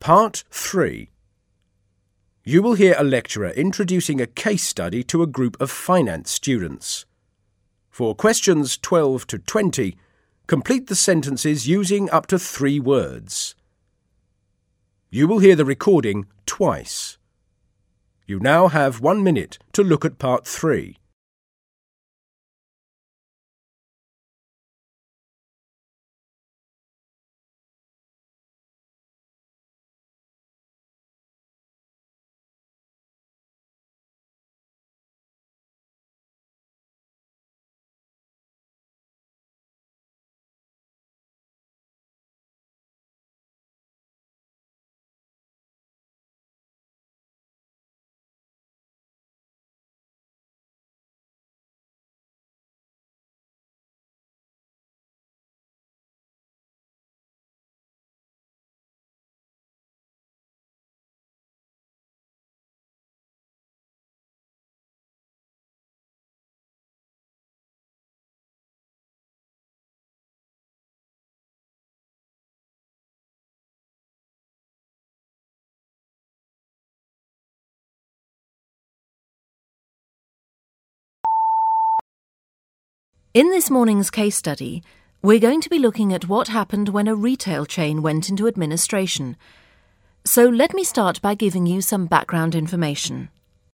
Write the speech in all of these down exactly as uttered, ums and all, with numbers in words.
Part three. You will hear a lecturer introducing a case study to a group of finance students. For questions twelve to twenty, complete the sentences using up to three words. You will hear the recording twice. You now have one minute to look at part three. In this morning's case study, we're going to be looking at what happened when a retail chain went into administration. So let me start by giving you some background information.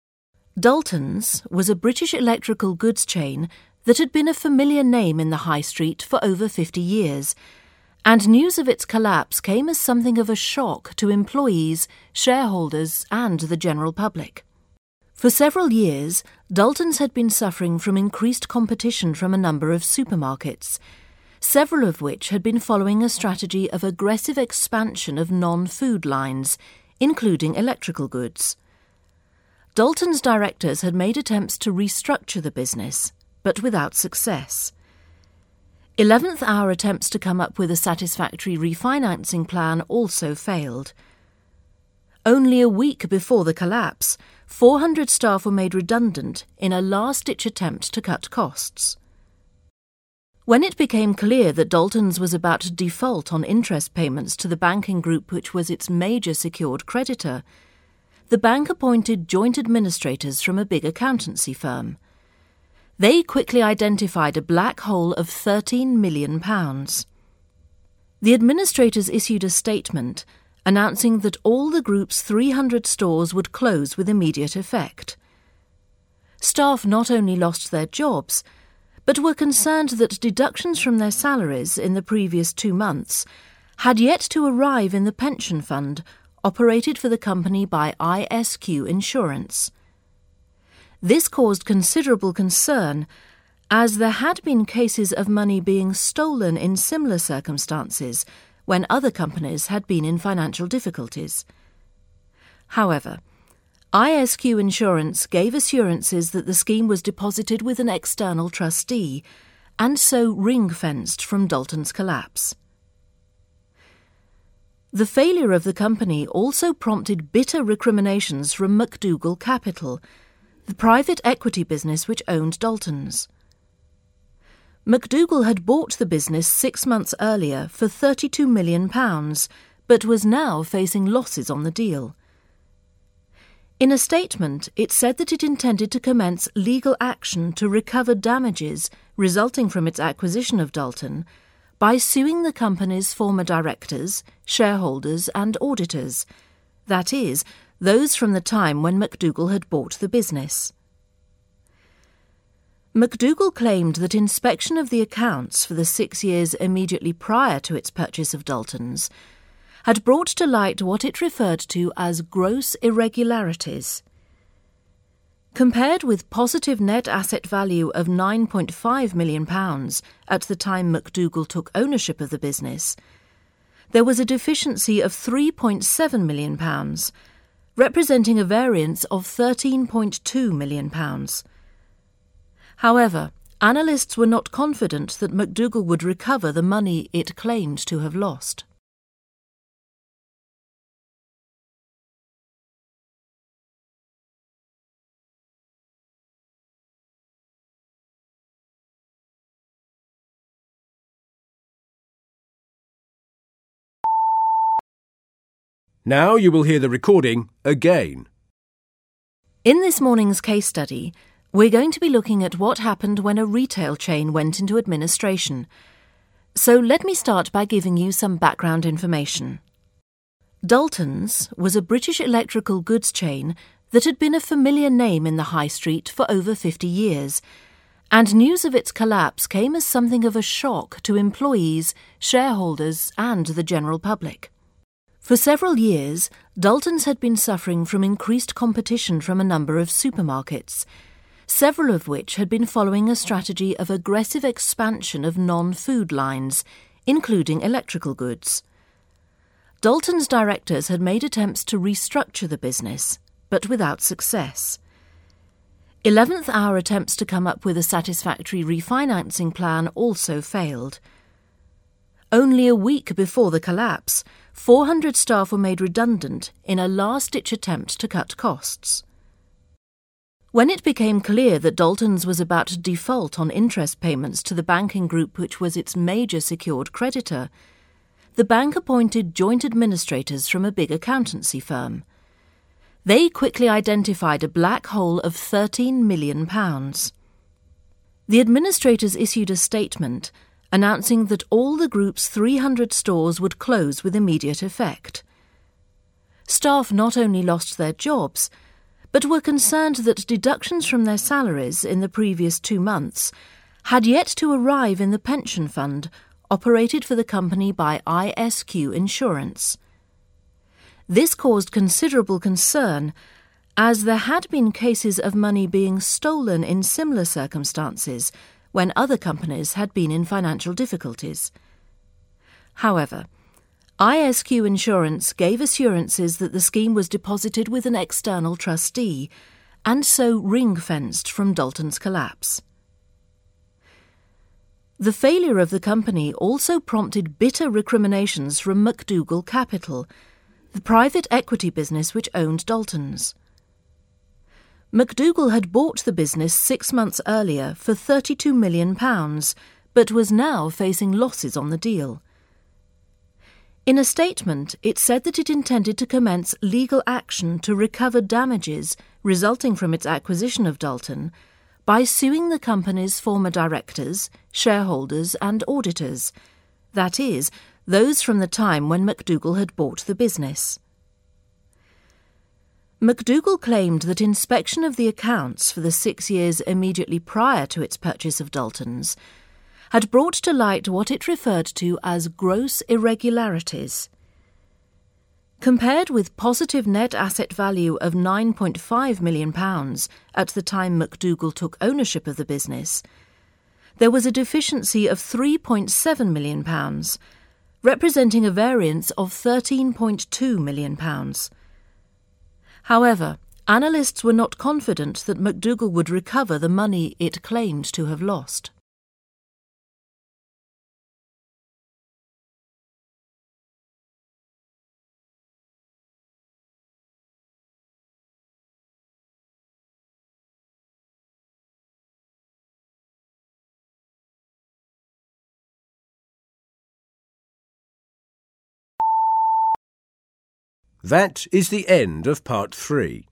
Dalton's was a British electrical goods chain that had been a familiar name in the high street for over fifty years, and news of its collapse came as something of a shock to employees, shareholders, and the general public. For several years, Dalton's had been suffering from increased competition from a number of supermarkets, several of which had been following a strategy of aggressive expansion of non-food lines, including electrical goods. Dalton's directors had made attempts to restructure the business, but without success. eleventh hour attempts to come up with a satisfactory refinancing plan also failed. Only a week before the collapse, four hundred staff were made redundant in a last-ditch attempt to cut costs. When it became clear that Dalton's was about to default on interest payments to the banking group which was its major secured creditor, the bank appointed joint administrators from a big accountancy firm. They quickly identified a black hole of thirteen million pounds. The administrators issued a statement announcing that all the group's three hundred stores would close with immediate effect. Staff not only lost their jobs, but were concerned that deductions from their salaries in the previous two months had yet to arrive in the pension fund operated for the company by I S Q Insurance. This caused considerable concern, as there had been cases of money being stolen in similar circumstances when other companies had been in financial difficulties. However, I S Q Insurance gave assurances that the scheme was deposited with an external trustee and so ring-fenced from Dalton's collapse. The failure of the company also prompted bitter recriminations from McDougall Capital, the private equity business which owned Dalton's. McDougall had bought the business six months earlier for thirty-two million pounds, but was now facing losses on the deal. In a statement, it said that it intended to commence legal action to recover damages resulting from its acquisition of Dalton by suing the company's former directors, shareholders and auditors, that is, those from the time when McDougall had bought the business. McDougall claimed that inspection of the accounts for the six years immediately prior to its purchase of Dalton's had brought to light what it referred to as gross irregularities. Compared with positive net asset value of nine point five million pounds at the time McDougall took ownership of the business, there was a deficiency of three point seven million pounds, representing a variance of thirteen point two million pounds. However, analysts were not confident that McDougall would recover the money it claimed to have lost. Now you will hear the recording again. In this morning's case study, we're going to be looking at what happened when a retail chain went into administration. So let me start by giving you some background information. Dalton's was a British electrical goods chain that had been a familiar name in the high street for over fifty years, and news of its collapse came as something of a shock to employees, shareholders, and the general public. For several years, Dalton's had been suffering from increased competition from a number of supermarkets, several of which had been following a strategy of aggressive expansion of non-food lines, including electrical goods. Dalton's directors had made attempts to restructure the business, but without success. eleventh hour attempts to come up with a satisfactory refinancing plan also failed. Only a week before the collapse, four hundred staff were made redundant in a last-ditch attempt to cut costs. When it became clear that Dalton's was about to default on interest payments to the banking group which was its major secured creditor, the bank appointed joint administrators from a big accountancy firm. They quickly identified a black hole of thirteen million pounds. The administrators issued a statement announcing that all the group's three hundred stores would close with immediate effect. Staff not only lost their jobs, but were concerned that deductions from their salaries in the previous two months had yet to arrive in the pension fund operated for the company by I S Q Insurance. This caused considerable concern, as there had been cases of money being stolen in similar circumstances when other companies had been in financial difficulties. However, I S Q Insurance gave assurances that the scheme was deposited with an external trustee, and so ring-fenced from Dalton's collapse. The failure of the company also prompted bitter recriminations from McDougall Capital, the private equity business which owned Dalton's. McDougall had bought the business six months earlier for thirty-two million pounds, but was now facing losses on the deal. In a statement, it said that it intended to commence legal action to recover damages resulting from its acquisition of Dalton by suing the company's former directors, shareholders and auditors, that is, those from the time when McDougall had bought the business. McDougall claimed that inspection of the accounts for the six years immediately prior to its purchase of Dalton's had brought to light what it referred to as gross irregularities. Compared with positive net asset value of nine point five million pounds at the time McDougall took ownership of the business, there was a deficiency of three point seven million pounds, representing a variance of thirteen point two million pounds. However, analysts were not confident that McDougall would recover the money it claimed to have lost. That is the end of part three.